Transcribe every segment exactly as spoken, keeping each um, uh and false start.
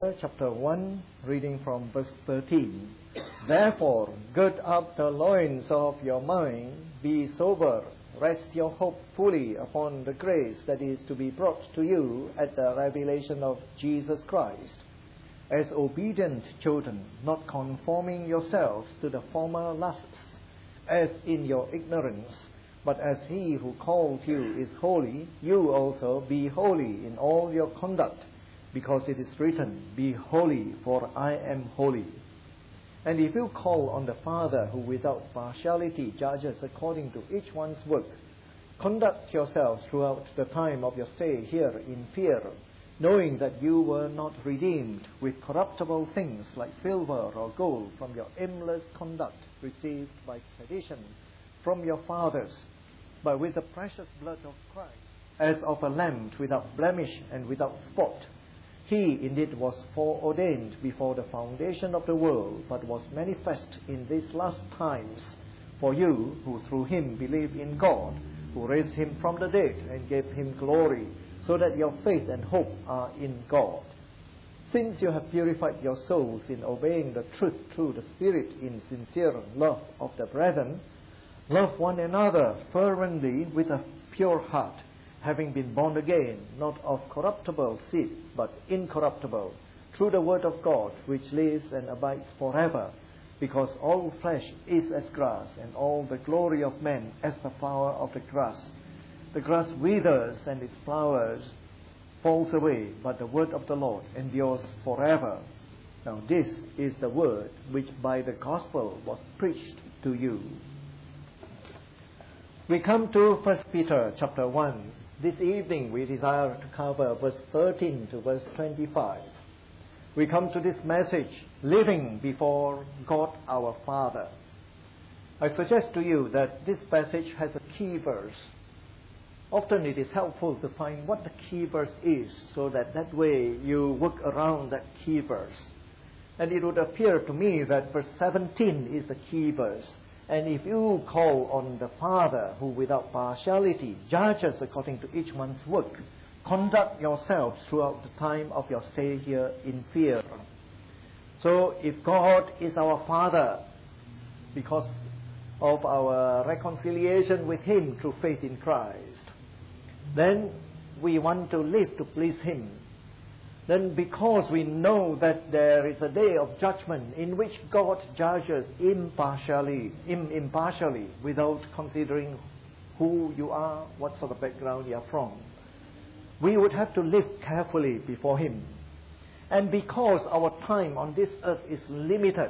chapter one, reading from verse thirteen. Therefore, gird up the loins of your mind, be sober, rest your hope fully upon the grace that is to be brought to you at the revelation of Jesus Christ. As obedient children, not conforming yourselves to the former lusts, as in your ignorance, but as he who called you is holy, you also be holy in all your conduct, because it is written, Be holy, for I am holy. And if you call on the Father, who without partiality judges according to each one's work, conduct yourselves throughout the time of your stay here in fear, knowing that you were not redeemed with corruptible things like silver or gold from your aimless conduct received by tradition from your fathers, but with the precious blood of Christ, as of a lamb without blemish and without spot. He indeed was foreordained before the foundation of the world, but was manifest in these last times for you who through him believe in God, who raised him from the dead and gave him glory, so that your faith and hope are in God. Since you have purified your souls in obeying the truth through the Spirit in sincere love of the brethren, love one another fervently with a pure heart, having been born again, not of corruptible seed, but incorruptible, through the word of God, which lives and abides forever. Because all flesh is as grass, and all the glory of men as the flower of the grass. The grass withers, and its flowers falls away, but the word of the Lord endures forever. Now this is the word which by the gospel was preached to you. We come to First Peter chapter one. This evening we desire to cover verse thirteen to verse twenty-five. We come to this message, living before God our Father. I suggest to you that this passage has a key verse. Often it is helpful to find what the key verse is, so that that way you work around that key verse. And it would appear to me that verse seventeen is the key verse. And if you call on the Father, who without partiality judges according to each one's work, conduct yourselves throughout the time of your stay here in fear. So if God is our Father, because of our reconciliation with him through faith in Christ, then we want to live to please him. Then because we know that there is a day of judgment in which God judges impartially, impartially, without considering who you are, what sort of background you are from, we would have to live carefully before him. And because our time on this earth is limited,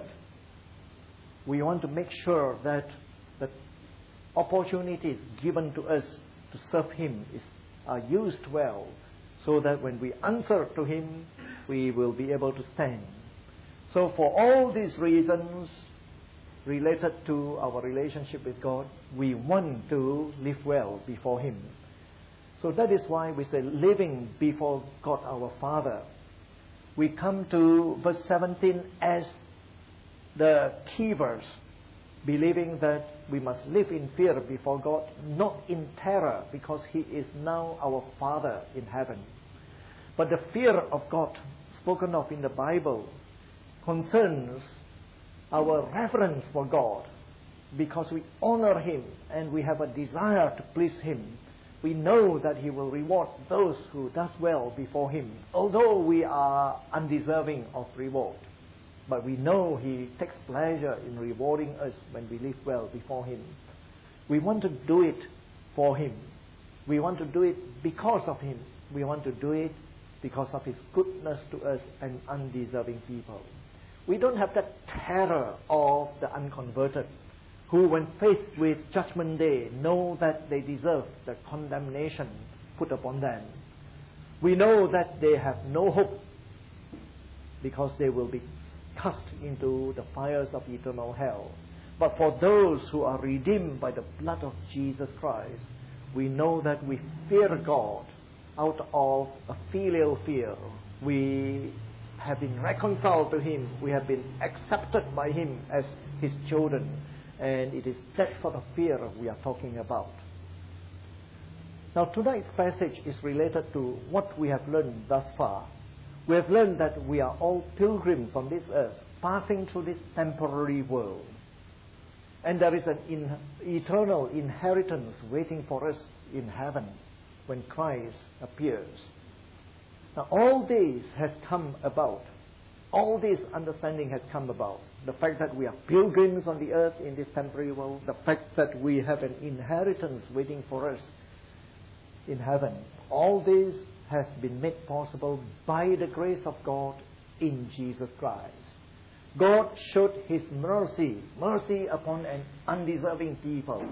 we want to make sure that the opportunities given to us to serve him is, are used well, so that when we answer to him, we will be able to stand. So for all these reasons related to our relationship with God, we want to live well before him. So that is why we say living before God our Father. We come to verse seventeen as the key verse, believing that we must live in fear before God, not in terror, because he is now our Father in heaven. But the fear of God spoken of in the Bible concerns our reverence for God, because we honor him and we have a desire to please him. We know that he will reward those who does well before him, although we are undeserving of reward. But we know he takes pleasure in rewarding us when we live well before him. We want to do it for him. We want to do it because of him. We want to do it because of his goodness to us and undeserving people. We don't have that terror of the unconverted, who when faced with judgment day know that they deserve the condemnation put upon them. We know that they have no hope, because they will be cast into the fires of eternal hell. But for those who are redeemed by the blood of Jesus Christ, we know that we fear God out of a filial fear. We have been reconciled to him. We have been accepted by him as his children. And it is that sort of fear we are talking about. Now tonight's passage is related to what we have learned thus far. We have learned that we are all pilgrims on this earth, passing through this temporary world. And there is an in, eternal inheritance waiting for us in heaven when Christ appears. Now all this has come about. All this understanding has come about. The fact that we are pilgrims on the earth in this temporary world. The fact that we have an inheritance waiting for us in heaven. All this has been made possible by the grace of God in Jesus Christ. God showed His mercy, mercy upon an undeserving people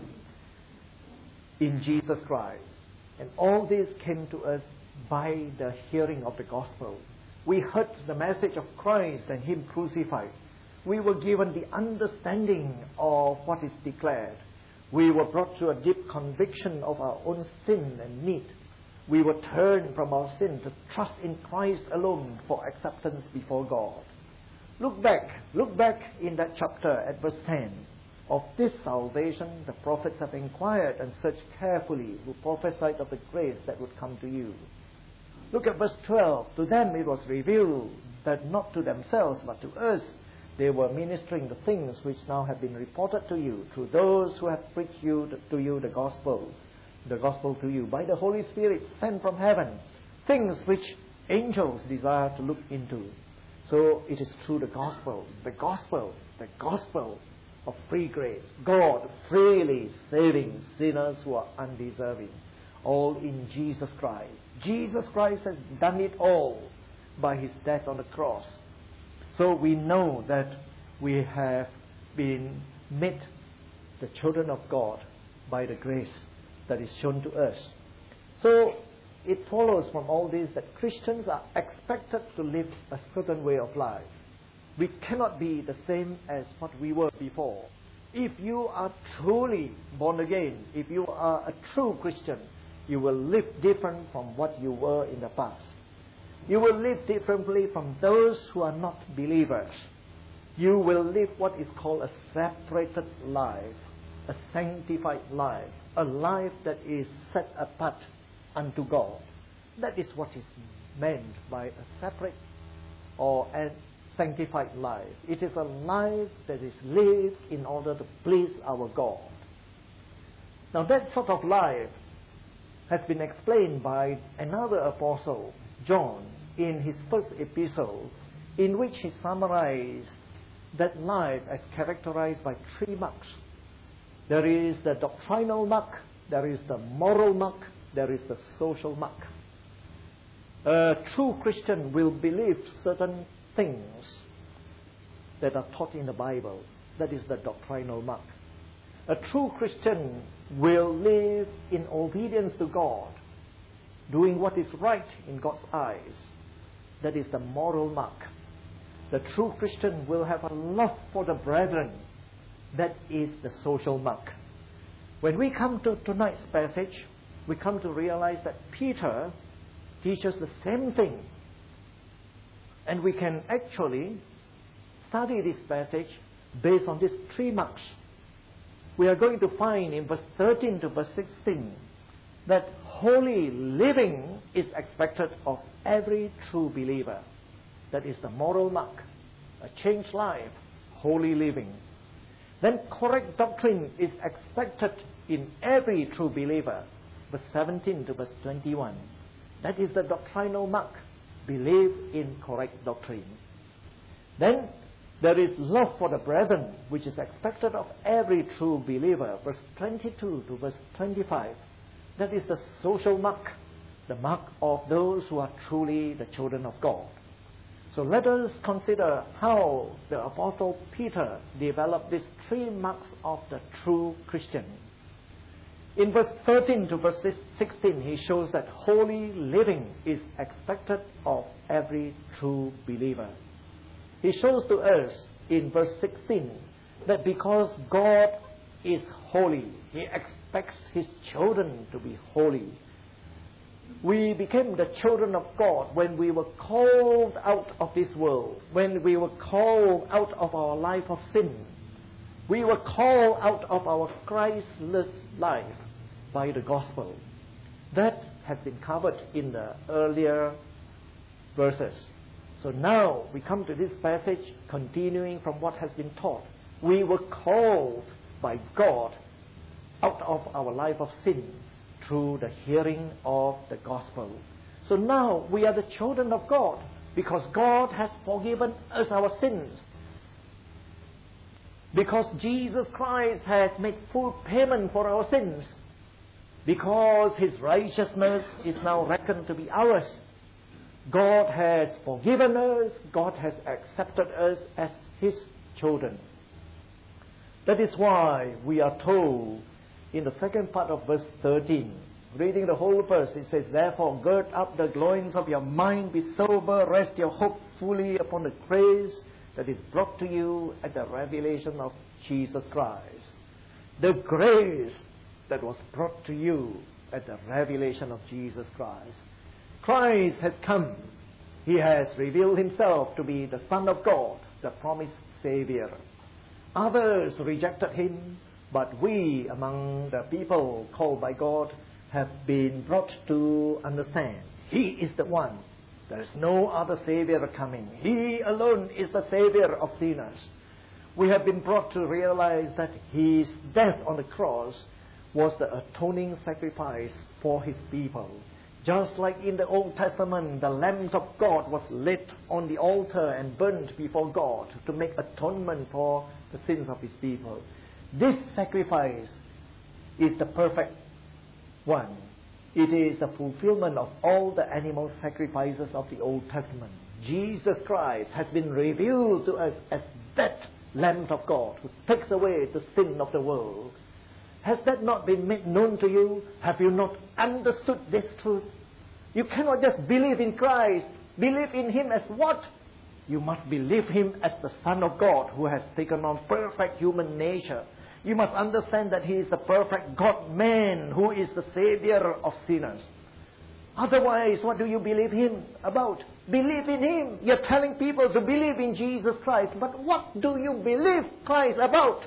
in Jesus Christ. And all this came to us by the hearing of the gospel. We heard the message of Christ and Him crucified. We were given the understanding of what is declared. We were brought to a deep conviction of our own sin and need. We were turned from our sin to trust in Christ alone for acceptance before God. Look back, look back in that chapter at verse ten. Of this salvation the prophets have inquired and searched carefully, who prophesied of the grace that would come to you. Look at verse twelve. To them it was revealed that not to themselves but to us they were ministering the things which now have been reported to you through those who have preached you to you the gospel, the gospel to you by the Holy Spirit sent from heaven, things which angels desire to look into. So it is through the gospel, the gospel, the gospel of free grace. God freely saving sinners who are undeserving. All in Jesus Christ. Jesus Christ has done it all by His death on the cross. So we know that we have been made the children of God by the grace that is shown to us. So it follows from all this that Christians are expected to live a certain way of life. We cannot be the same as what we were before. If you are truly born again, if you are a true Christian, you will live different from what you were in the past. You will live differently from those who are not believers. You will live what is called a separated life, a sanctified life, a life that is set apart unto God. That is what is meant by a separate or a sanctified life. It is a life that is lived in order to please our God. Now that sort of life has been explained by another apostle, John, in his first epistle, in which he summarized that life as characterized by three marks. There is the doctrinal mark, there is the moral mark, there is the social mark. A true Christian will believe certain things that are taught in the Bible. That is the doctrinal mark. A true Christian will live in obedience to God, doing what is right in God's eyes. That is the moral mark. The true Christian will have a love for the brethren. That is the social mark. When we come to tonight's passage, we come to realize that Peter teaches the same thing. And we can actually study this passage based on these three marks. We are going to find in verse thirteen to verse sixteen that holy living is expected of every true believer. That is the moral mark. A changed life, holy living. Then correct doctrine is expected in every true believer. Verse seventeen to verse twenty-one. That is the doctrinal mark. Believe in correct doctrine. Then there is love for the brethren, which is expected of every true believer. Verse twenty-two to verse twenty-five. That is the social mark, the mark of those who are truly the children of God. So let us consider how the Apostle Peter developed these three marks of the true Christian. In verse thirteen to verse sixteen, he shows that holy living is expected of every true believer. He shows to us in verse sixteen that because God is holy, He expects His children to be holy. We became the children of God when we were called out of this world, when we were called out of our life of sin. We were called out of our Christless life by the gospel. That has been covered in the earlier verses. So now we come to this passage, continuing from what has been taught. We were called by God out of our life of sin through the hearing of the gospel. So now we are the children of God because God has forgiven us our sins. Because Jesus Christ has made full payment for our sins. Because His righteousness is now reckoned to be ours. God has forgiven us. God has accepted us as His children. That is why we are told in the second part of verse thirteen, reading the whole verse, it says, "Therefore gird up the loins of your mind, be sober, rest your hope fully upon the grace that is brought to you at the revelation of Jesus Christ." The grace that was brought to you at the revelation of Jesus Christ. Christ has come. He has revealed Himself to be the Son of God, the promised Savior. Others rejected Him, but we, among the people called by God, have been brought to understand He is the one. There is no other Savior coming. He alone is the Savior of sinners. We have been brought to realize that His death on the cross was the atoning sacrifice for His people. Just like in the Old Testament, the Lamb of God was lit on the altar and burnt before God to make atonement for the sins of His people. This sacrifice is the perfect one. It is the fulfillment of all the animal sacrifices of the Old Testament. Jesus Christ has been revealed to us as that Lamb of God who takes away the sin of the world. Has that not been made known to you? Have you not understood this truth? You cannot just believe in Christ. Believe in Him as what? You must believe Him as the Son of God who has taken on perfect human nature. You must understand that He is the perfect God-man who is the Savior of sinners. Otherwise, what do you believe Him about? Believe in Him. You're telling people to believe in Jesus Christ. But what do you believe Christ about?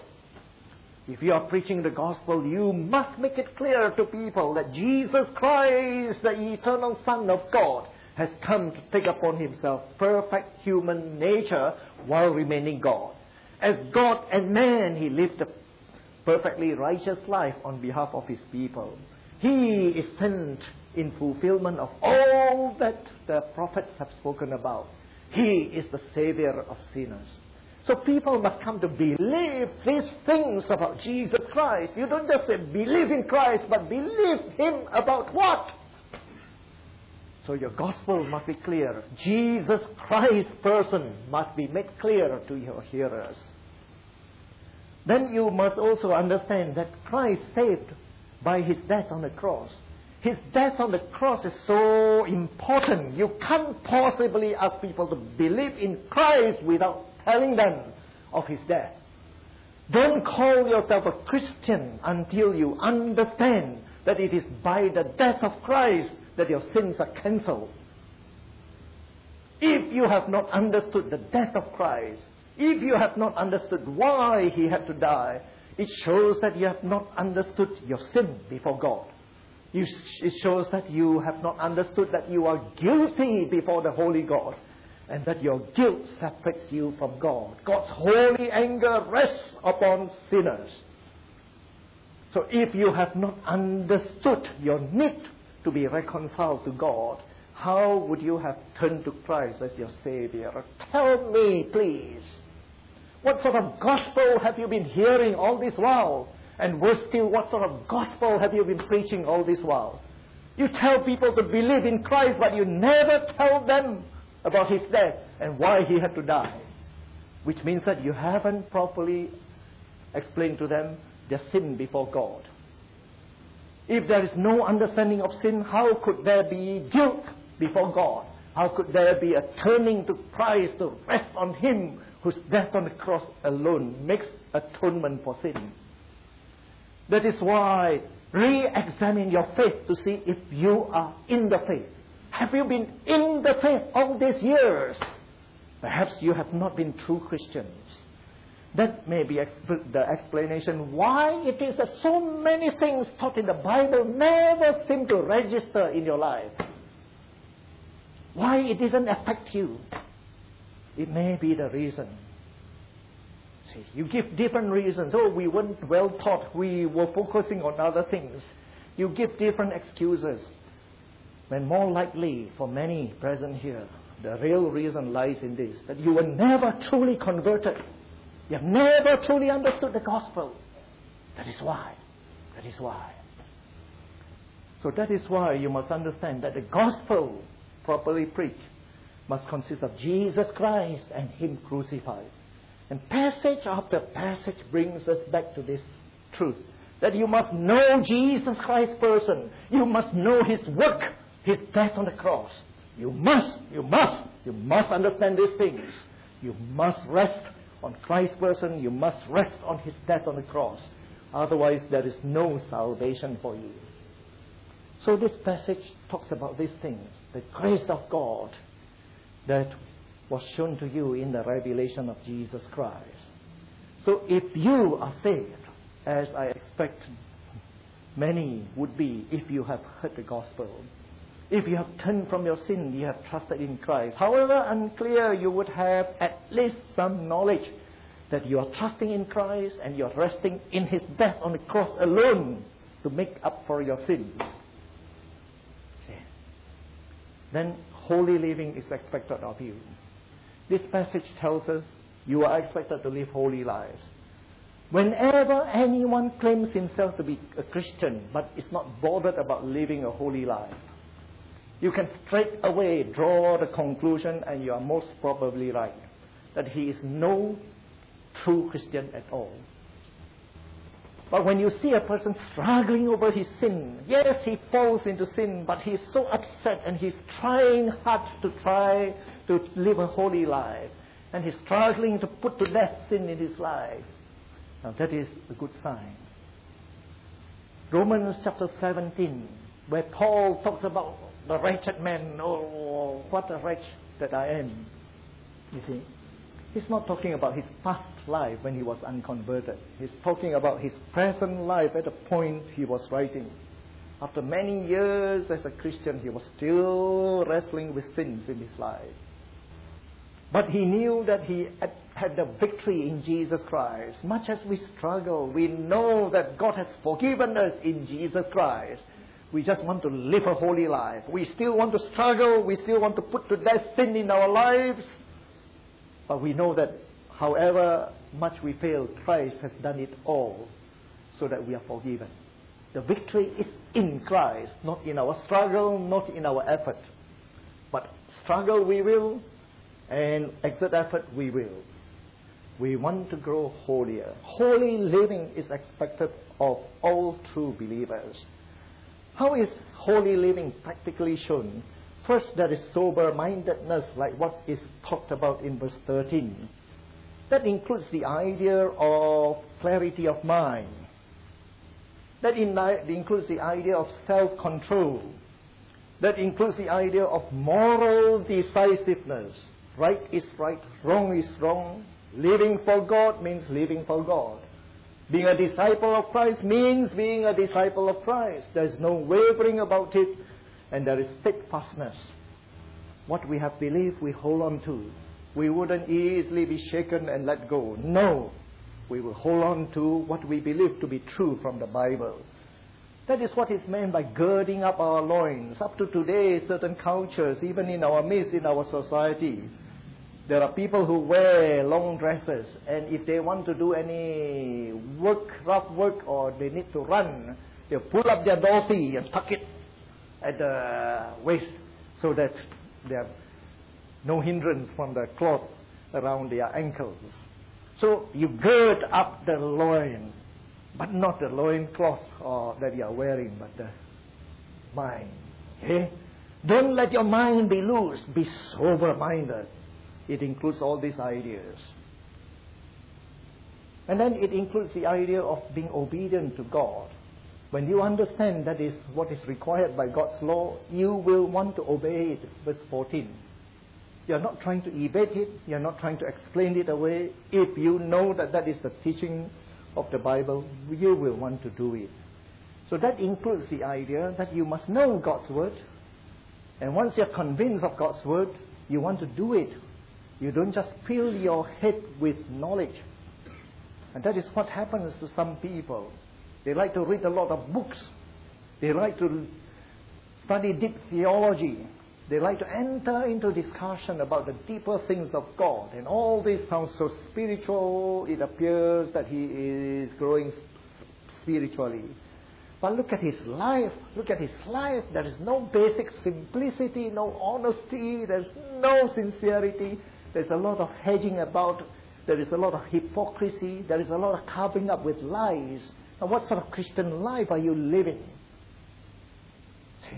If you are preaching the gospel, you must make it clear to people that Jesus Christ, the eternal Son of God, has come to take upon Himself perfect human nature while remaining God. As God and man, He lived a perfectly righteous life on behalf of His people. He is sent in fulfillment of all that the prophets have spoken about. He is the Savior of sinners. So people must come to believe these things about Jesus Christ. You don't just say believe in Christ, but believe Him about what? So your gospel must be clear. Jesus Christ's person must be made clear to your hearers. Then you must also understand that Christ saved by His death on the cross. His death on the cross is so important. You can't possibly ask people to believe in Christ without telling them of His death. Don't call yourself a Christian until you understand that it is by the death of Christ that your sins are cancelled. If you have not understood the death of Christ, if you have not understood why He had to die, it shows that you have not understood your sin before God. You, it shows that you have not understood that you are guilty before the holy God, and that your guilt separates you from God. God's holy anger rests upon sinners. So if you have not understood your need to be reconciled to God, how would you have turned to Christ as your Savior? Tell me, please. What sort of gospel have you been hearing all this while? And worse still, what sort of gospel have you been preaching all this while? You tell people to believe in Christ, but you never tell them about His death and why He had to die. Which means that you haven't properly explained to them their sin before God. If there is no understanding of sin, how could there be guilt before God? How could there be a turning to Christ to rest on Him whose death on the cross alone makes atonement for sin? That is why re-examine your faith to see if you are in the faith. Have you been in the faith all these years? Perhaps you have not been true Christians. That may be exp- the explanation why it is that so many things taught in the Bible never seem to register in your life. Why it didn't affect you. It may be the reason. See, you give different reasons. Oh, we weren't well taught. We were focusing on other things. You give different excuses. When more likely, for many present here, the real reason lies in this, that you were never truly converted. You have never truly understood the gospel. That is why. That is why. So that is why you must understand that the gospel, properly preached, must consist of Jesus Christ and Him crucified. And passage after passage brings us back to this truth, that you must know Jesus Christ's person. You must know His work, His death on the cross. You must, you must, you must understand these things. You must rest on Christ's person. You must rest on His death on the cross. Otherwise, there is no salvation for you. So this passage talks about these things, the grace of God that was shown to you in the revelation of Jesus Christ. So if you are saved, as I expect many would be if you have heard the gospel, if you have turned from your sin, you have trusted in Christ, however unclear, you would have at least some knowledge that you are trusting in Christ and you are resting in His death on the cross alone to make up for your sins. Then holy living is expected of you. This passage tells us you are expected to live holy lives. Whenever anyone claims himself to be a Christian but is not bothered about living a holy life, you can straight away draw the conclusion, and you are most probably right, that he is no true Christian at all. But when you see a person struggling over his sin, yes, he falls into sin, but he's so upset and he's trying hard to try to live a holy life, and he's struggling to put to death sin in his life. Now that is a good sign. Romans chapter seventeen, where Paul talks about the wretched man, oh, what a wretch that I am. You see, he's not talking about his past life when he was unconverted. He's talking about his present life at the point he was writing. After many years as a Christian, he was still wrestling with sins in his life. But he knew that he had, had the victory in Jesus Christ. Much as we struggle, we know that God has forgiven us in Jesus Christ. We just want to live a holy life. We still want to struggle. We still want to put to death sin in our lives. But we know that however much we fail, Christ has done it all so that we are forgiven. The victory is in Christ, not in our struggle, not in our effort. But struggle we will, and exert effort we will. We want to grow holier. Holy living is expected of all true believers. How is holy living practically shown? First, there is sober-mindedness, like what is talked about in verse thirteen. That includes the idea of clarity of mind. That in, includes the idea of self-control. That includes the idea of moral decisiveness. Right is right, wrong is wrong. Living for God means living for God. Being a disciple of Christ means being a disciple of Christ. There is no wavering about it, and there is steadfastness. What we have believed, we hold on to. We wouldn't easily be shaken and let go. No, we will hold on to what we believe to be true from the Bible. That is what is meant by girding up our loins. Up to today, certain cultures, even in our midst, in our society, there are people who wear long dresses, and if they want to do any work, rough work, or they need to run, they pull up their dorsey and tuck it at the waist so that they have no hindrance from the cloth around their ankles. So you gird up the loin, but not the loin cloth or that you are wearing, but the mind. Okay? Don't let your mind be loose. Be sober-minded. It includes all these ideas. And then it includes the idea of being obedient to God. When you understand that is what is required by God's law, you will want to obey it. Verse fourteen. You are not trying to evade it. You are not trying to explain it away. If you know that that is the teaching of the Bible, you will want to do it. So that includes the idea that you must know God's word. And once you are convinced of God's word, you want to do it. You don't just fill your head with knowledge. And that is what happens to some people. They like to read a lot of books. They like to study deep theology. They like to enter into discussion about the deeper things of God. And all this sounds so spiritual. It appears that he is growing spiritually. But look at his life. Look at his life. There is no basic simplicity, no honesty. There's no sincerity. There's a lot of hedging about. There is a lot of hypocrisy. There is a lot of covering up with lies. And what sort of Christian life are you living? See?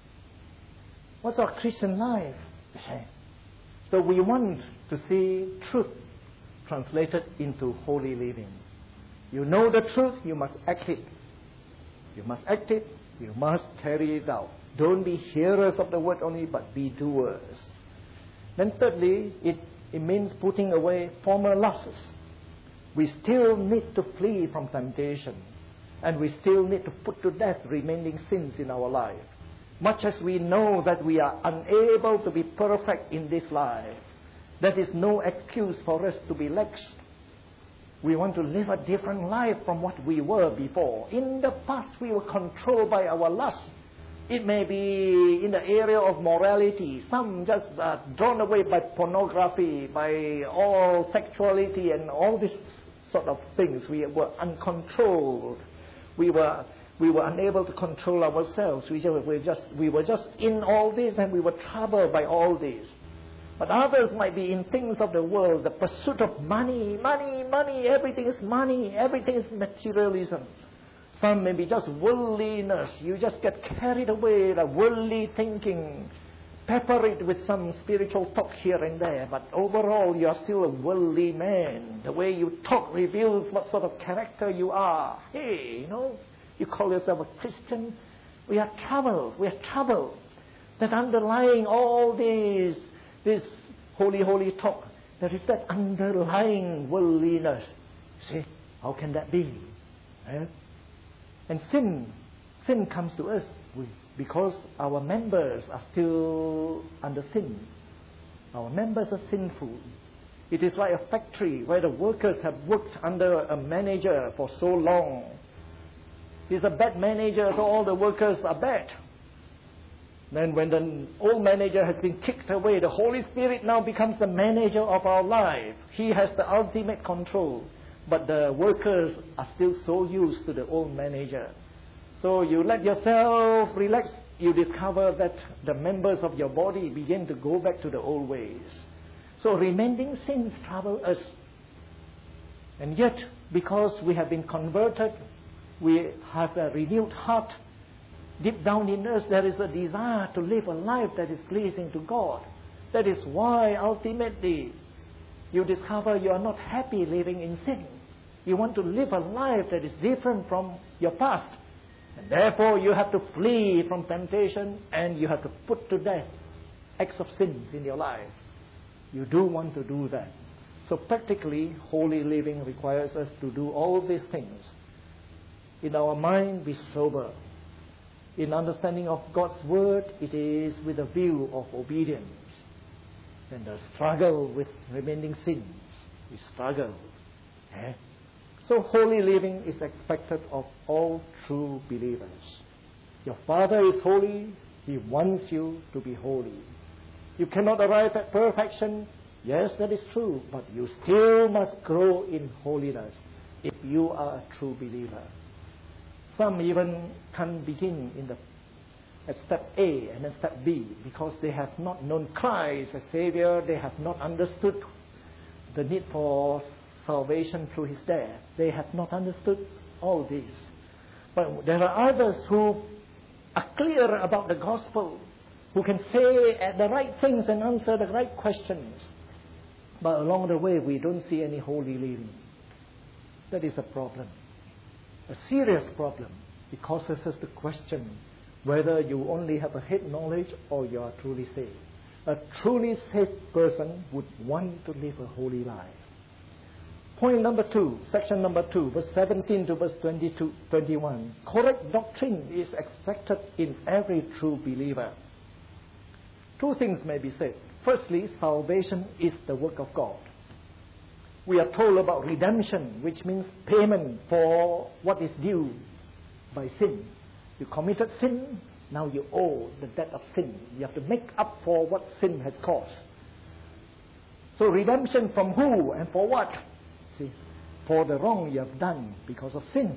What sort of Christian life? See? So we want to see truth translated into holy living. You know the truth, you must act it. You must act it, you must carry it out. Don't be hearers of the word only, but be doers. Then thirdly, it, it means putting away former lusts. We still need to flee from temptation. And we still need to put to death remaining sins in our life. Much as we know that we are unable to be perfect in this life, that is no excuse for us to be lax. We want to live a different life from what we were before. In the past, we were controlled by our lust. It may be in the area of morality. Some just uh, drawn away by pornography, by all sexuality and all these sort of things. We were uncontrolled. We were we were unable to control ourselves. We just, we just we were just in all this, and we were troubled by all this. But others might be in things of the world, the pursuit of money, money, money, everything is money, everything is materialism. Some may be just worldliness. You just get carried away, the worldly thinking. Pepper it with some spiritual talk here and there, but overall you are still a worldly man. The way you talk reveals what sort of character you are. Hey, you know, you call yourself a Christian. We are troubled. We are troubled. That underlying all these This holy, holy talk, there is that underlying worldliness. See, how can that be? Eh? And sin, sin comes to us because our members are still under sin. Our members are sinful. It is like a factory where the workers have worked under a manager for so long. He's a bad manager, so all the workers are bad. Then when the old manager has been kicked away, the Holy Spirit now becomes the manager of our life. He has the ultimate control. But the workers are still so used to the old manager. So you let yourself relax, you discover that the members of your body begin to go back to the old ways. So remaining sins trouble us. And yet, because we have been converted, we have a renewed heart. Deep down in us, there is a desire to live a life that is pleasing to God. That is why, ultimately, you discover you are not happy living in sin. You want to live a life that is different from your past. And therefore, you have to flee from temptation and you have to put to death acts of sins in your life. You do want to do that. So practically, holy living requires us to do all these things. In our mind, be sober. In understanding of God's word, it is with a view of obedience. And the struggle with remaining sins, we struggle. Eh? So holy living is expected of all true believers. Your Father is holy. He wants you to be holy. You cannot arrive at perfection. Yes, that is true. But you still must grow in holiness if you are a true believer. Some even can begin in the at step A and then step B because they have not known Christ as Savior. They have not understood the need for salvation through His death. They have not understood all this. But there are others who are clear about the gospel, who can say the right things and answer the right questions. But along the way, we don't see any holy living. That is a problem. A serious problem. It causes us to question whether you only have a head knowledge or you are truly saved. A truly saved person would want to live a holy life. Point number two, section number two, verse seventeen to verse twenty-two, twenty-one. Correct doctrine is expected in every true believer. Two things may be said. Firstly, salvation is the work of God. We are told about redemption, which means payment for what is due by sin. You committed sin, now you owe the debt of sin. You have to make up for what sin has caused. So redemption from who and for what? See, for the wrong you have done because of sin.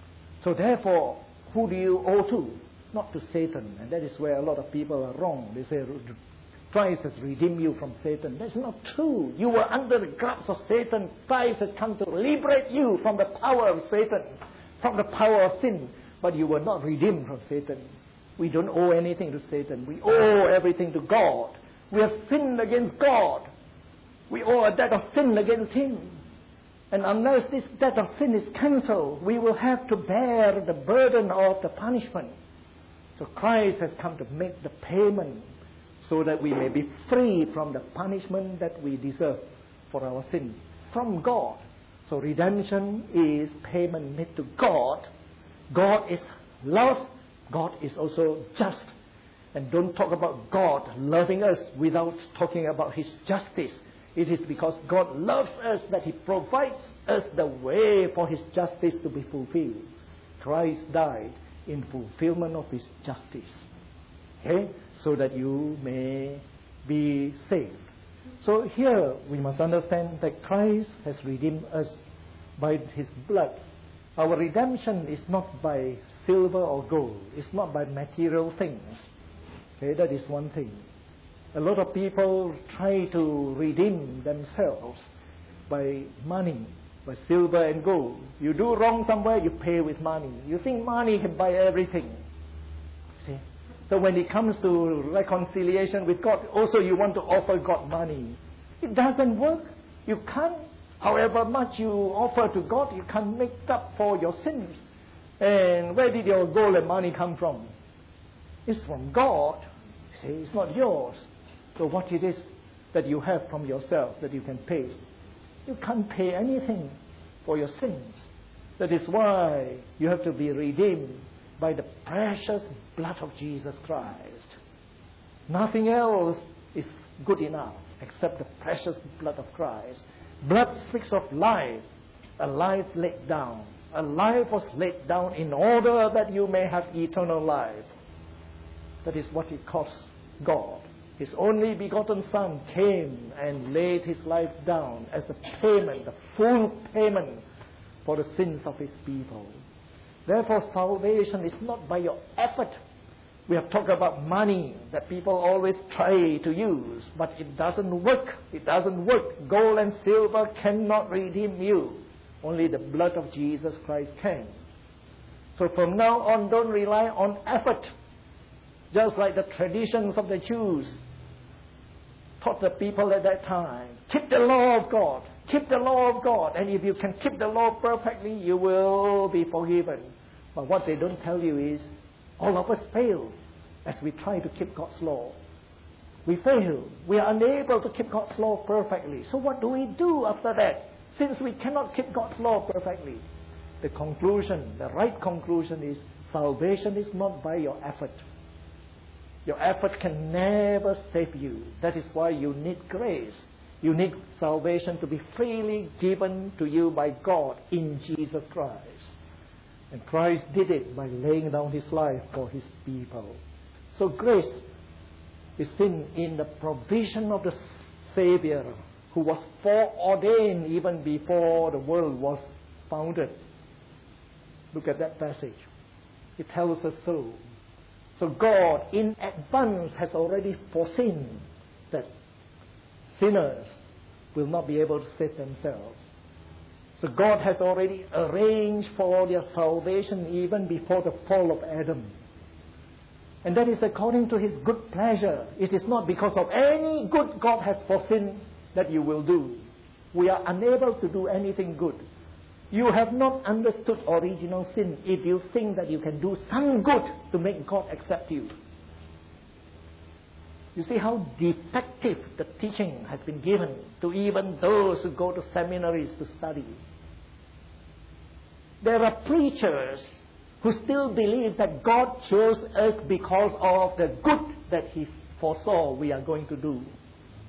So therefore, who do you owe to? Not to Satan. And that is where a lot of people are wrong. They say, Christ has redeemed you from Satan. That's not true. You were under the grasp of Satan. Christ has come to liberate you from the power of Satan, from the power of sin. But you were not redeemed from Satan. We don't owe anything to Satan. We owe everything to God. We have sinned against God. We owe a debt of sin against Him. And unless this debt of sin is cancelled, we will have to bear the burden of the punishment. So Christ has come to make the payment so that we may be free from the punishment that we deserve for our sin from God. So redemption is payment made to God. God is love. God is also just. And don't talk about God loving us without talking about His justice. It is because God loves us that He provides us the way for His justice to be fulfilled. Christ died in fulfillment of His justice. Okay? So that you may be saved. So here we must understand that Christ has redeemed us by His blood. Our redemption is not by silver or gold. It's not by material things. Okay, that is one thing. A lot of people try to redeem themselves by money, by silver and gold. You do wrong somewhere, you pay with money. You think money can buy everything. See? So when it comes to reconciliation with God, also you want to offer God money. It doesn't work. You can't. However much you offer to God, you can't make up for your sins. And where did your gold and money come from? It's from God. See, it's not yours. So what it is that you have from yourself that you can pay? You can't pay anything for your sins. That is why you have to be redeemed by the precious blood of Jesus Christ. Nothing else is good enough except the precious blood of Christ. Blood speaks of life, a life laid down. A life was laid down in order that you may have eternal life. That is what it costs God. His only begotten Son came and laid His life down as the payment, the full payment for the sins of His people. Therefore, salvation is not by your effort. We have talked about money that people always try to use, but it doesn't work. It doesn't work. Gold and silver cannot redeem you. Only the blood of Jesus Christ can. So from now on, don't rely on effort. Just like the traditions of the Jews taught the people at that time. Keep the law of God. Keep the law of God. And if you can keep the law perfectly, you will be forgiven. But what they don't tell you is, all of us fail as we try to keep God's law. We fail. We are unable to keep God's law perfectly. So what do we do after that? Since we cannot keep God's law perfectly, the conclusion, the right conclusion is, salvation is not by your effort. Your effort can never save you. That is why you need grace. You need salvation to be freely given to you by God in Jesus Christ. And Christ did it by laying down His life for His people. So grace is seen in the provision of the Savior who was foreordained even before the world was founded. Look at that passage. It tells us so. So God in advance has already foreseen that sinners will not be able to save themselves. So God has already arranged for their salvation even before the fall of Adam. And that is according to His good pleasure. It is not because of any good God has foreseen that you will do. We are unable to do anything good. You have not understood original sin if you think that you can do some good to make God accept you. You see how defective the teaching has been given to even those who go to seminaries to study. There are preachers who still believe that God chose us because of the good that He foresaw we are going to do.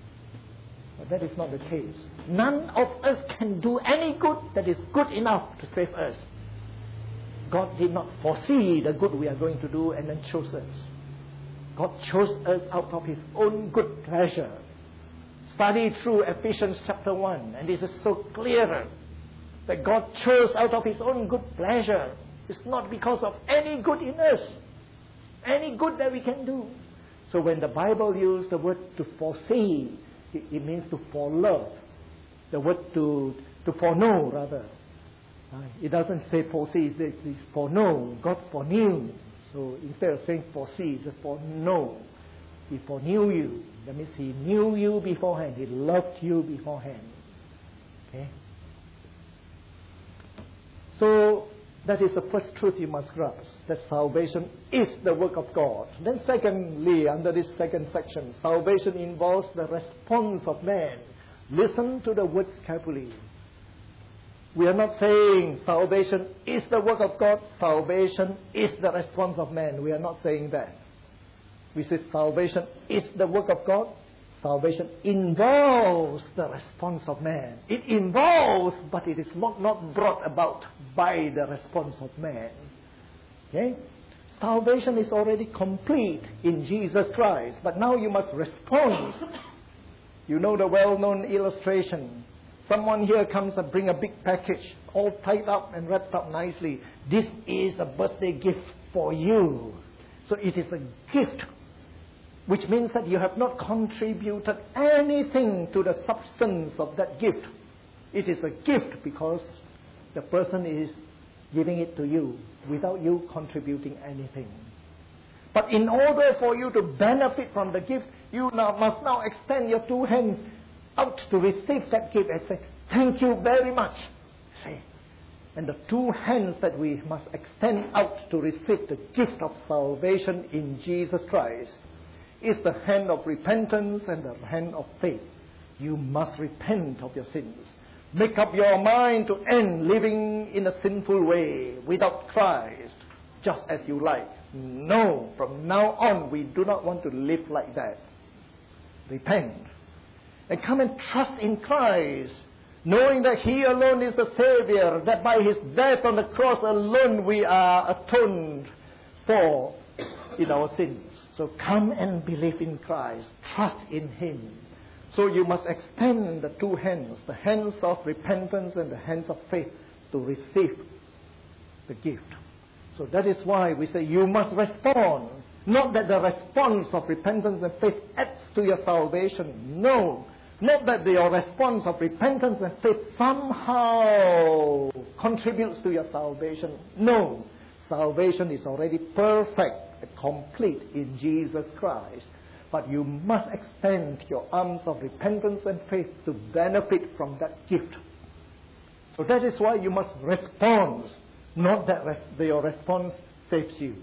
But that is not the case. None of us can do any good that is good enough to save us. God did not foresee the good we are going to do and then chose us. God chose us out of His own good pleasure. Study through Ephesians chapter one, and this is so clear that God chose out of His own good pleasure. It's not because of any good in us, any good that we can do. So when the Bible uses the word to foresee, it, it means to foreknow. The word to, to foreknow, rather. Uh, it doesn't say foresee, it says it's foreknow. God foreknew. So instead of saying foresee, it's foreknow. He foreknew you. That means He knew you beforehand. He loved you beforehand. Okay? So that is the first truth you must grasp, that salvation is the work of God. Then secondly, under this second section, salvation involves the response of man. Listen to the words carefully. We are not saying salvation is the work of God, salvation is the response of man. We are not saying that. We say salvation is the work of God, salvation involves the response of man. It involves, but it is not, not brought about by the response of man. Okay? Salvation is already complete in Jesus Christ, but now you must respond. You know the well-known illustration. Someone here comes and bring a big package, all tied up and wrapped up nicely. This is a birthday gift for you. So it is a gift, which means that you have not contributed anything to the substance of that gift. It is a gift because the person is giving it to you without you contributing anything. But in order for you to benefit from the gift, you now must now extend your two hands out to receive that gift and say, thank you very much. See? And the two hands that we must extend out to receive the gift of salvation in Jesus Christ is the hand of repentance and the hand of faith. You must repent of your sins. Make up your mind to end living in a sinful way without Christ, just as you like. No, from now on we do not want to live like that. Repent and come and trust in Christ, knowing that He alone is the Savior, that by His death on the cross alone we are atoned for in our sins. So come and believe in Christ, trust in Him. So you must extend the two hands, the hands of repentance and the hands of faith, to receive the gift. So that is why we say you must respond. Not that the response of repentance and faith adds to your salvation. No. Not that your response of repentance and faith somehow contributes to your salvation. No. Salvation is already perfect and complete in Jesus Christ. But you must extend your arms of repentance and faith to benefit from that gift. So that is why you must respond. Not that res- your response saves you.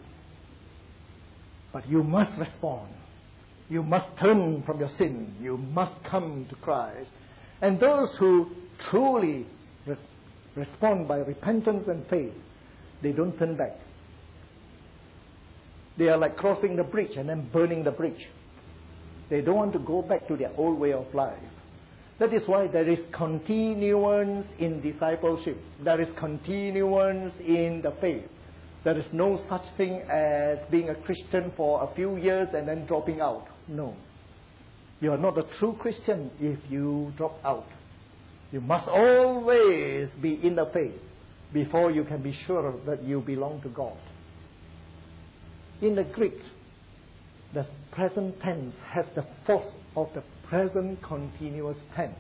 But you must respond. You must turn from your sin. You must come to Christ. And those who truly res- respond by repentance and faith, they don't turn back. They are like crossing the bridge and then burning the bridge. They don't want to go back to their old way of life. That is why there is continuance in discipleship. There is continuance in the faith. There is no such thing as being a Christian for a few years and then dropping out. No. You are not a true Christian if you drop out. You must always be in the faith before you can be sure that you belong to God. In the Greek, the present tense has the force of the present continuous tense.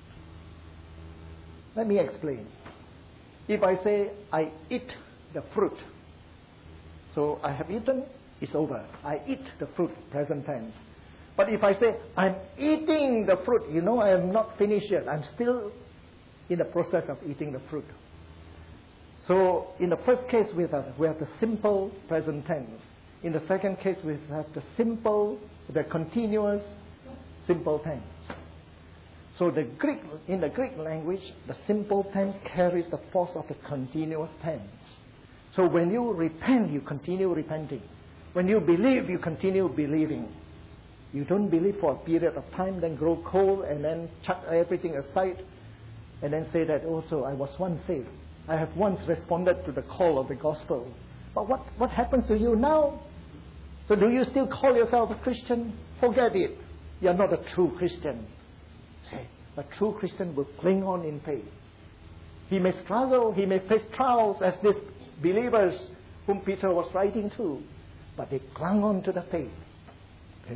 Let me explain. If I say, I eat the fruit, so I have eaten, it's over. I eat the fruit, present tense. But if I say, I'm eating the fruit, you know I am not finished yet. I'm still in the process of eating the fruit. So in the first case, we have, we have the simple present tense. In the second case, we have the simple, the continuous simple tense. So the Greek, in the Greek language, the simple tense carries the force of the continuous tense. So when you repent, you continue repenting. When you believe, you continue believing. You don't believe for a period of time, then grow cold, and then chuck everything aside, and then say that also I was once saved. I have once responded to the call of the gospel. But what, what happens to you now? So do you still call yourself a Christian? Forget it. You are not a true Christian. Say, a true Christian will cling on in faith. He may struggle, he may face trials as these believers whom Peter was writing to, but they clung on to the faith. Okay?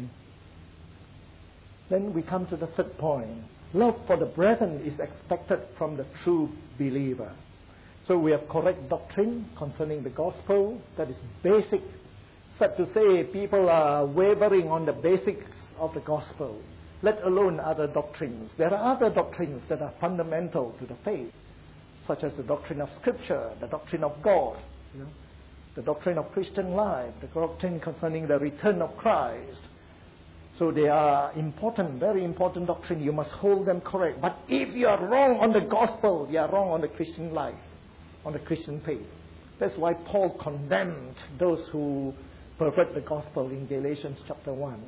Then we come to the third point. Love for the brethren is expected from the true believer. So we have correct doctrine concerning the gospel. That is basic. Sad to say, people are wavering on the basics of the gospel, let alone other doctrines. There are other doctrines that are fundamental to the faith, such as the doctrine of Scripture, the doctrine of God, you know, the doctrine of Christian life, the doctrine concerning the return of Christ. So they are important, very important doctrine. You must hold them correct. But if you are wrong on the gospel, you are wrong on the Christian life, on the Christian faith. That's why Paul condemned those who pervert the gospel in Galatians chapter one.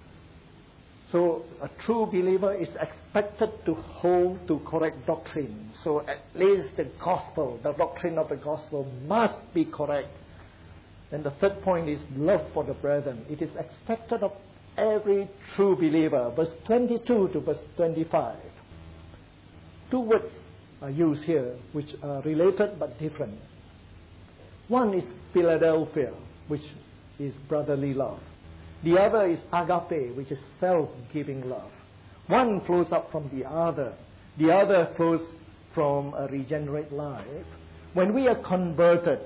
So a true believer is expected to hold to correct doctrine. So at least the gospel, the doctrine of the gospel must be correct. And the third point is love for the brethren. It is expected of every true believer. Verse twenty-two to verse twenty-five. Two words are used here which are related but different. One is Philadelphia, which is brotherly love. The other is agape, which is self-giving love. One flows up from the other. The other flows from a regenerate life. When we are converted,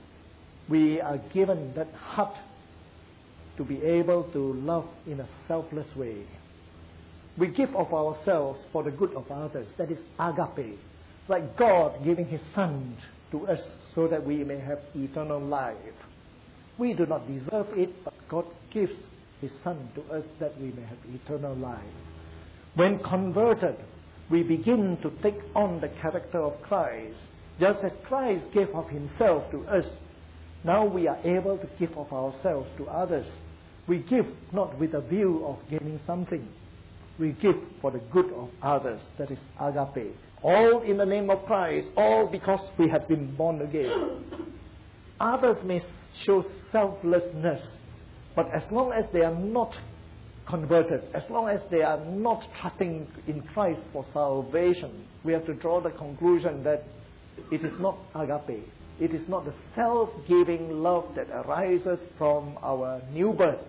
we are given that heart to be able to love in a selfless way. We give of ourselves for the good of others. That is agape. Like God giving His Son to us so that we may have eternal life. We do not deserve it, but God gives His Son to us that we may have eternal life. When converted, we begin to take on the character of Christ. Just as Christ gave of Himself to us, now we are able to give of ourselves to others. We give not with a view of gaining something. We give for the good of others. That is agape. All in the name of Christ, all because we have been born again. Others may show selflessness, but as long as they are not converted, as long as they are not trusting in Christ for salvation, we have to draw the conclusion that it is not agape. It is not the self-giving love that arises from our new birth.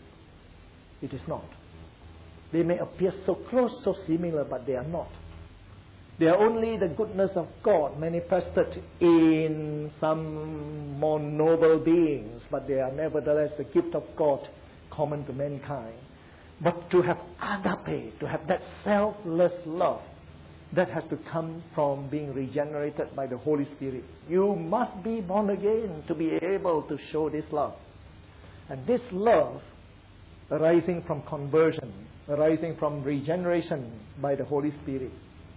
It is not. They may appear so close, so similar, but they are not. They are only the goodness of God manifested in some more noble beings, but they are nevertheless the gift of God common to mankind. But to have agape, to have that selfless love, that has to come from being regenerated by the Holy Spirit. You must be born again to be able to show this love. And this love, arising from conversion, arising from regeneration by the Holy Spirit,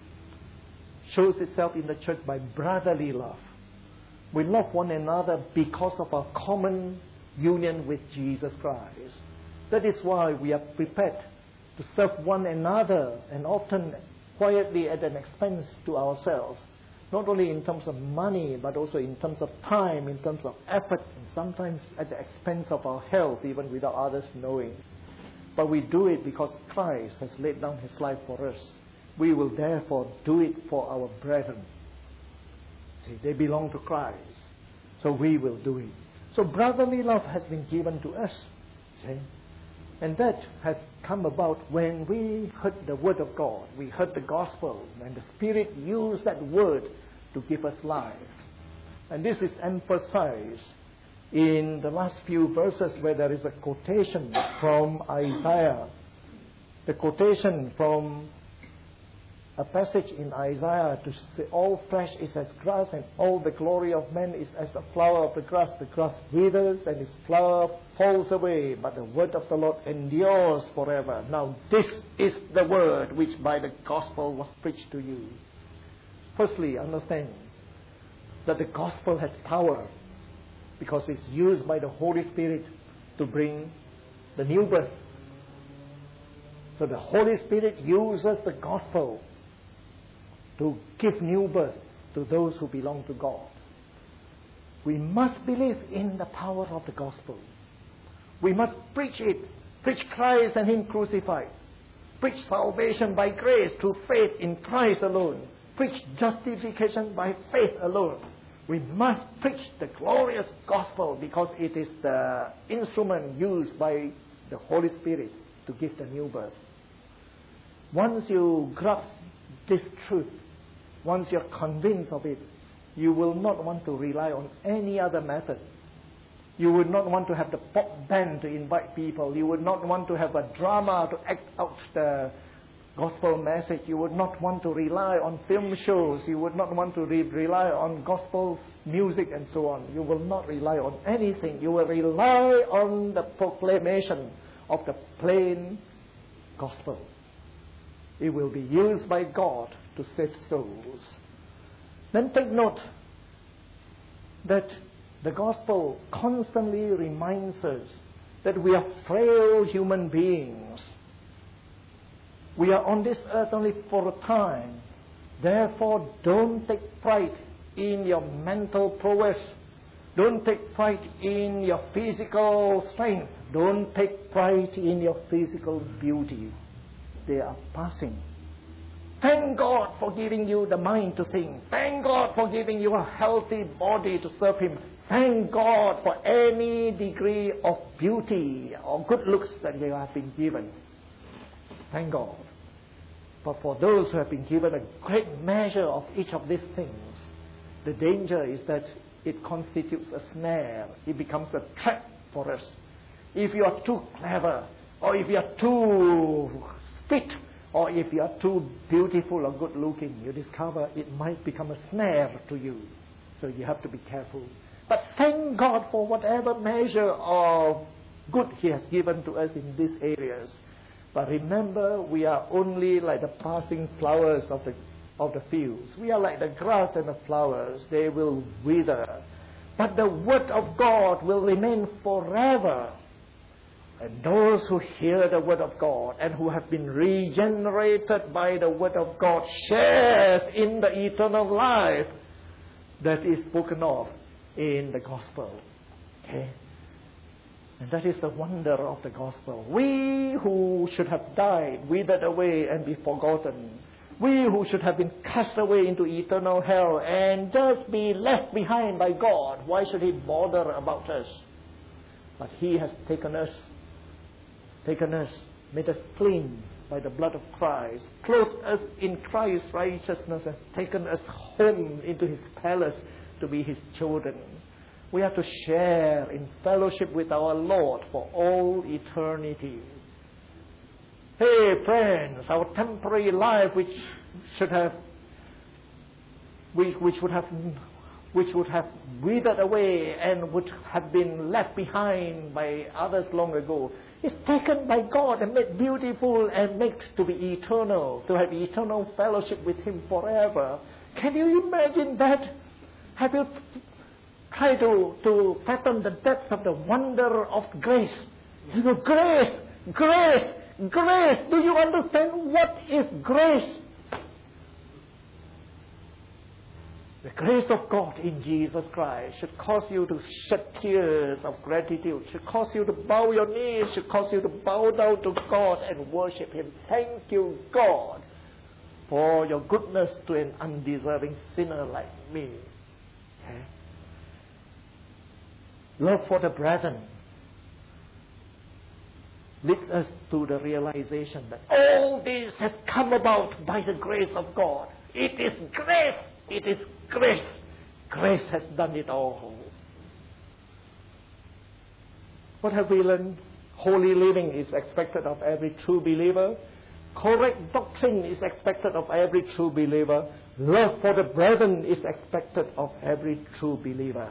shows itself in the church by brotherly love. We love one another because of our common union with Jesus Christ. That is why we are prepared to serve one another, and often quietly at an expense to ourselves, not only in terms of money, but also in terms of time, in terms of effort, and sometimes at the expense of our health, even without others knowing. But we do it because Christ has laid down His life for us. We will therefore do it for our brethren. See, they belong to Christ, so we will do it. So brotherly love has been given to us. See? And that has come about when we heard the Word of God. We heard the Gospel, and the Spirit used that Word to give us life. And this is emphasized in the last few verses where there is a quotation from Isaiah. The quotation from a passage in Isaiah to say, all flesh is as grass, and all the glory of man is as the flower of the grass. The grass withers and its flower falls away, but the word of the Lord endures forever. Now this is the word which by the gospel was preached to you. Firstly, understand that the gospel has power because it's used by the Holy Spirit to bring the new birth. So the Holy Spirit uses the gospel to give new birth to those who belong to God. We must believe in the power of the gospel. We must preach it. Preach Christ and Him crucified. Preach salvation by grace through faith in Christ alone. Preach justification by faith alone. We must preach the glorious gospel because it is the instrument used by the Holy Spirit to give the new birth. Once you grasp this truth, once you're convinced of it, you will not want to rely on any other method. You would not want to have the pop band to invite people. You would not want to have a drama to act out the gospel message. You would not want to rely on film shows. You would not want to re- rely on gospel music and so on. You will not rely on anything. You will rely on the proclamation of the plain gospel. It will be used by God to save souls. Then take note that the gospel constantly reminds us that we are frail human beings. We are on this earth only for a time. Therefore, don't take pride in your mental prowess. Don't take pride in your physical strength. Don't take pride in your physical beauty. They are passing. Thank God for giving you the mind to think. Thank God for giving you a healthy body to serve Him. Thank God for any degree of beauty or good looks that you have been given. Thank God. But for those who have been given a great measure of each of these things, the danger is that it constitutes a snare. It becomes a trap for us. If you are too clever, or if you are too fit, or if you are too beautiful or good looking, you discover it might become a snare to you. So you have to be careful. But thank God for whatever measure of good He has given to us in these areas. But remember, we are only like the passing flowers of the of the fields. We are like the grass and the flowers. They will wither. But the word of God will remain forever. And those who hear the word of God and who have been regenerated by the word of God shares in the eternal life that is spoken of in the gospel. Okay? And that is the wonder of the gospel. We who should have died, withered away and be forgotten, we who should have been cast away into eternal hell and just be left behind by God, why should He bother about us? But He has taken us, taken us, made us clean by the blood of Christ, clothed us in Christ's righteousness and taken us home into His palace to be His children. We have to share in fellowship with our Lord for all eternity. Hey friends, our temporary life which should have which, which would have which would have withered away and would have been left behind by others long ago, is taken by God and made beautiful and made to be eternal, to have eternal fellowship with Him forever. Can you imagine that? Have you tried to, to fathom the depth of the wonder of grace? You know, grace, grace, grace. Do you understand what is grace? The grace of God in Jesus Christ should cause you to shed tears of gratitude, should cause you to bow your knees, should cause you to bow down to God and worship Him. Thank you, God, for your goodness to an undeserving sinner like me. Okay? Love for the brethren leads us to the realization that all this has come about by the grace of God. It is grace. It is grace. Grace has done it all. What have we learned? Holy living is expected of every true believer. Correct doctrine is expected of every true believer. Love for the brethren is expected of every true believer.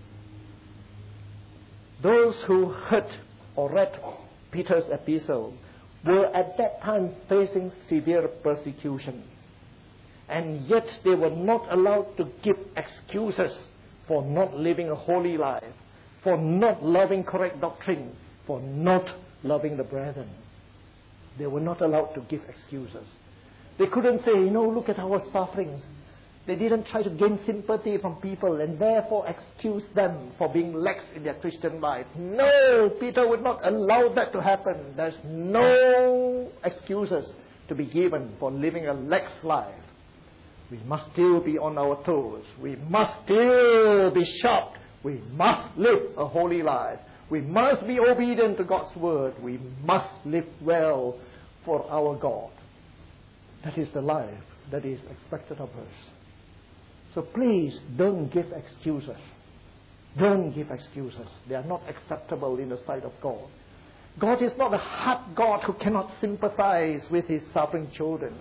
Those who heard or read Peter's epistle were at that time facing severe persecution. And yet they were not allowed to give excuses for not living a holy life, for not loving correct doctrine, for not loving the brethren. They were not allowed to give excuses. They couldn't say, you know, look at our sufferings. They didn't try to gain sympathy from people and therefore excuse them for being lax in their Christian life. No, Peter would not allow that to happen. There's no excuses to be given for living a lax life. We must still be on our toes. We must still be sharp. We must live a holy life. We must be obedient to God's word. We must live well for our God. That is the life that is expected of us. So please don't give excuses. Don't give excuses. They are not acceptable in the sight of God. God is not a hard God who cannot sympathize with his suffering children.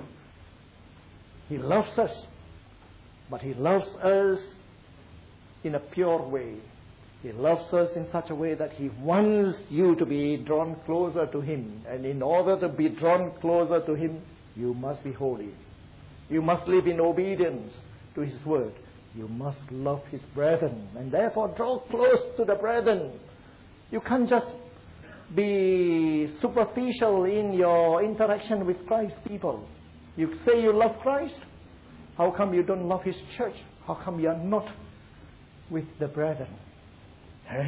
He loves us, but he loves us in a pure way. He loves us in such a way that he wants you to be drawn closer to him. And in order to be drawn closer to him, you must be holy. You must live in obedience to his word. You must love his brethren and therefore draw close to the brethren. You can't just be superficial in your interaction with Christ's people. You say you love Christ. How come you don't love his church? How come you are not with the brethren? Eh?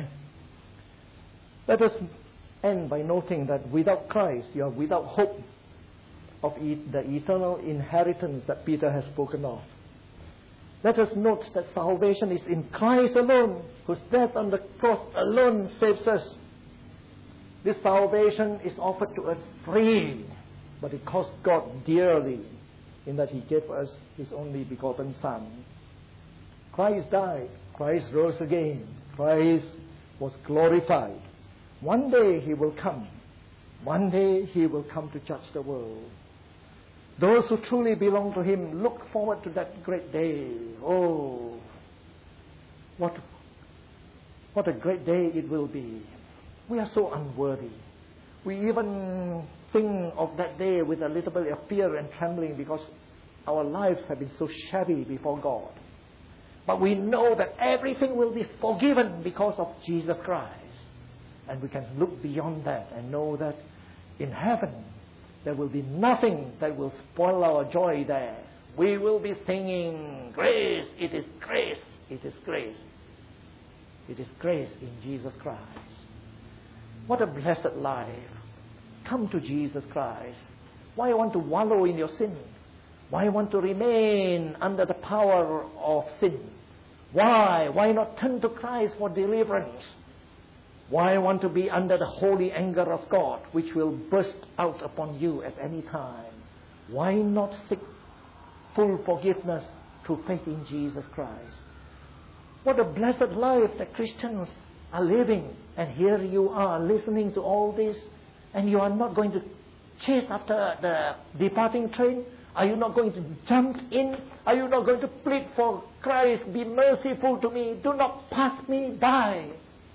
Let us end by noting that without Christ, you are without hope of the eternal inheritance that Peter has spoken of. Let us note that salvation is in Christ alone, whose death on the cross alone saves us. This salvation is offered to us free, but it cost God dearly in that he gave us his only begotten Son. Christ died. Christ rose again. Christ was glorified. One day he will come. One day he will come to judge the world. Those who truly belong to him look forward to that great day. Oh, what, what a great day it will be. We are so unworthy. We even think of that day with a little bit of fear and trembling because our lives have been so shabby before God. But we know that everything will be forgiven because of Jesus Christ. And we can look beyond that and know that in heaven there will be nothing that will spoil our joy there. We will be singing, grace, it is grace, it is grace. It is grace in Jesus Christ. What a blessed life. Come to Jesus Christ. Why want to wallow in your sin? Why want to remain under the power of sin? Why? Why not turn to Christ for deliverance? Why want to be under the holy anger of God, which will burst out upon you at any time? Why not seek full forgiveness through faith in Jesus Christ? What a blessed life that Christians are living. And here you are listening to all this, and you are not going to chase after the departing train. Are you not going to jump in? Are you not going to plead for Christ, be merciful to me, do not pass me by?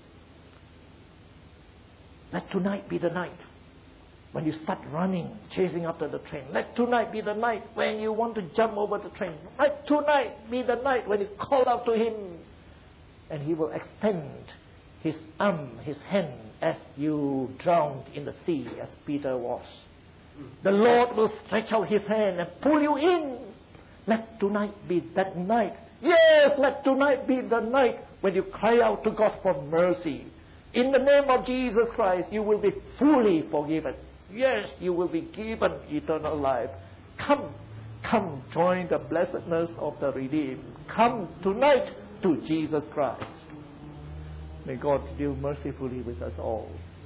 Let tonight be the night when you start running, chasing after the train. Let tonight be the night when you want to jump over the train. Let tonight be the night when you call out to him, and he will extend his arm, his hand, as you drowned in the sea, as Peter was. The Lord will stretch out his hand and pull you in. Let tonight be that night. Yes, let tonight be the night when you cry out to God for mercy. In the name of Jesus Christ, you will be fully forgiven. Yes, you will be given eternal life. Come, come, join the blessedness of the redeemed. Come tonight to Jesus Christ. May God deal mercifully with us all.